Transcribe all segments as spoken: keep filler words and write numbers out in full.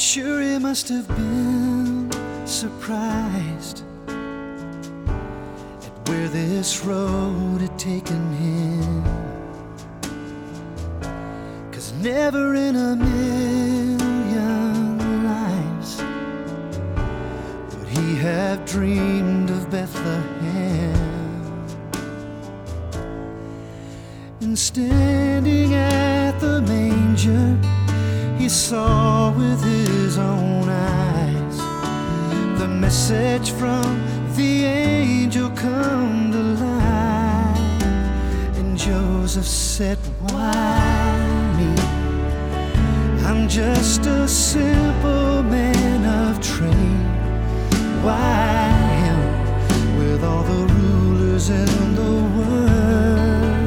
sure he must have been surprised at where this road had taken him, 'cause never in a million lives would he have dreamed of Bethlehem. And standing at the manger, he saw with his own eyes the message from the angel come to life. And Joseph said, why me? I'm just a simple man of trade. Why him with all the rulers in the world?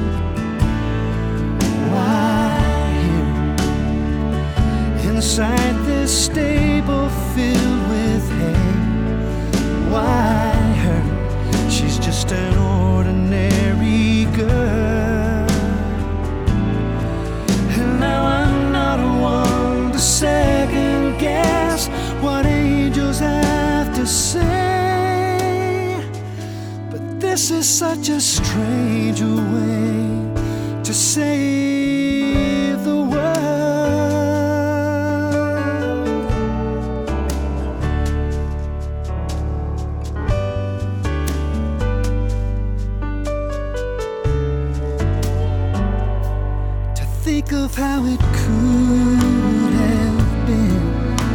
Inside this stable filled with hay, why her? She's just an ordinary girl. And now I'm not one to second guess what angels have to say, but this is such a strange way to save the world. Think of how it could have been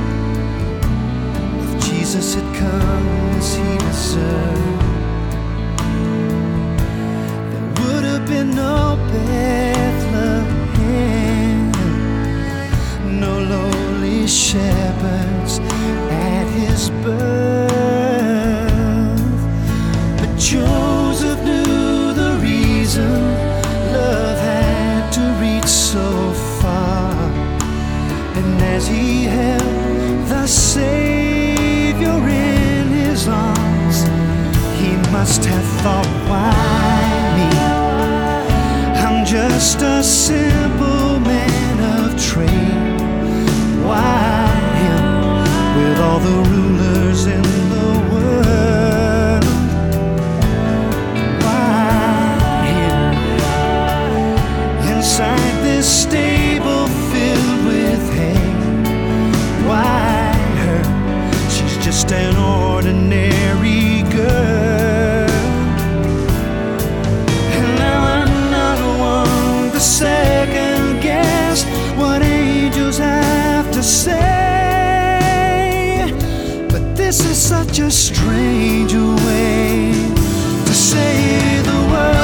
if Jesus had come as he deserved. There would have been no Bethlehem, no lowly shepherds at his birth. But Joseph knew the reason love had to reach so far, and as he held the Savior in his arms, he must have thought, why me? I'm just a simple man of trade. Why him with all the rulers in the world? Why him inside this stable filled with hay? Why her? She's just an ordinary girl. And now I'm not one to second guess what angels have to say, but this is such a strange way to say the word.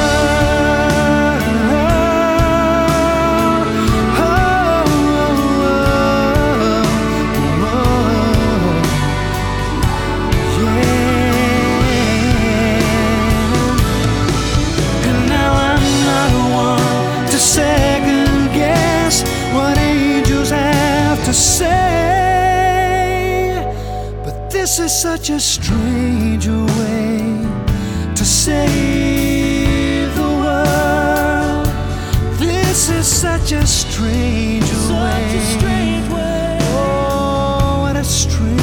To say, but this is such a strange way to save the world. This is such a strange way. Oh, what a strange